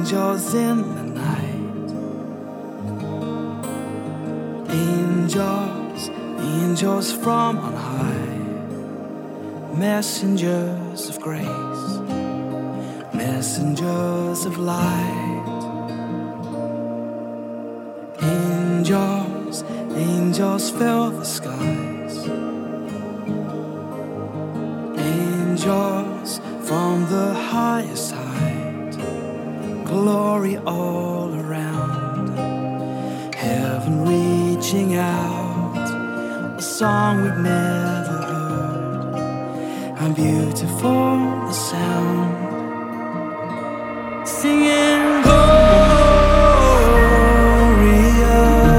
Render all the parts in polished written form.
angels in the night. Angels, angels from on high, messengers of grace, messengers of light. Angels, angels fill the skies. Angels from the highest height, glory all around, heaven reaching out, a song we've never heard. How beautiful the sound, singing Gloria,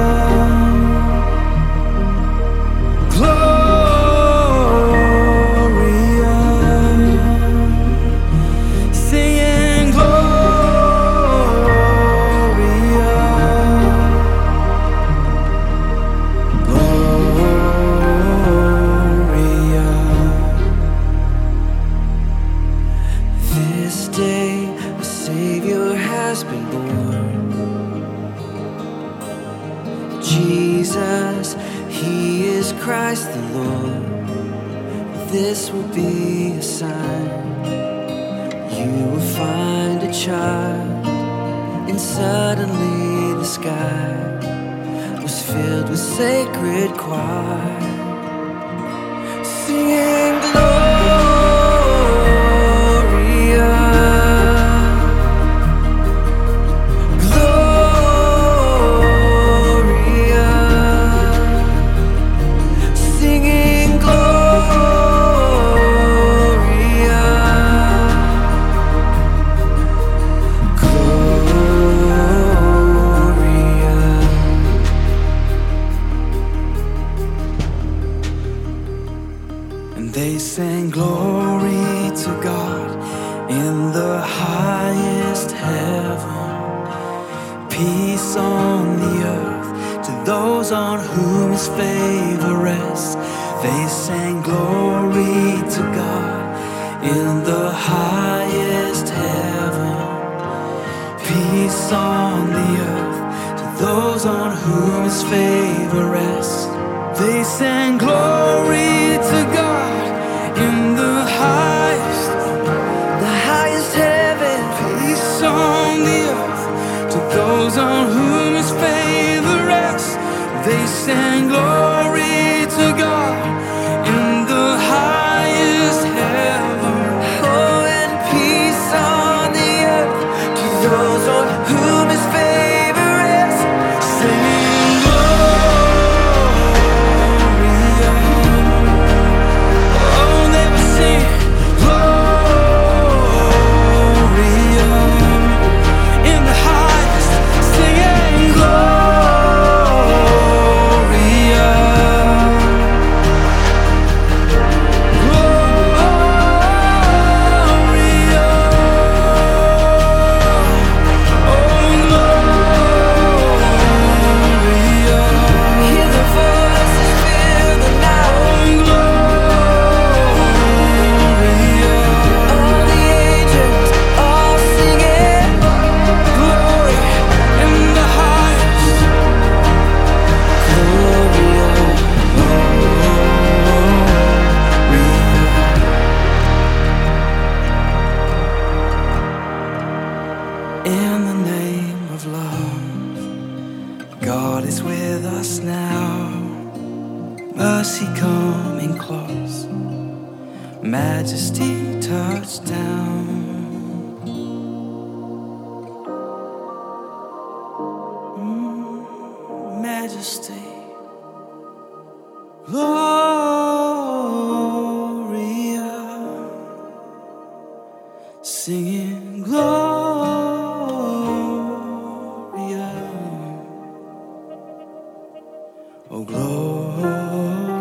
Gloria, singing Gloria, Gloria. This day a Savior has been born. Jesus, He is Christ the Lord. This will be a sign. You will find a child, and suddenly the sky was filled with sacred choir, singing Gloria, Gloria, singing Gloria, Gloria. And they sang glory to God in the highest heaven, peace on the earth to those on whom His favor rests. They sang glory to God in the highest heaven, peace on the earth to those on whom His favor rests. They sang glory to God in the highest heaven, peace on the earth to those on whom His favor rests. They sang glory to God in the highest heaven, oh, and peace on the earth to those on whom His favor rests. Singing Gloria, oh, they were singing Gloria in the highest, singing Gloria, Gloria, oh, Gloria. Hear the voices fill the night, oh, Gloria. All the angels all singing glory in the highest, Gloria, in the name of love, God is with us now. Mercy coming close, majesty touched down. Majesty, Gloria, singing Gloria, oh, Gloria.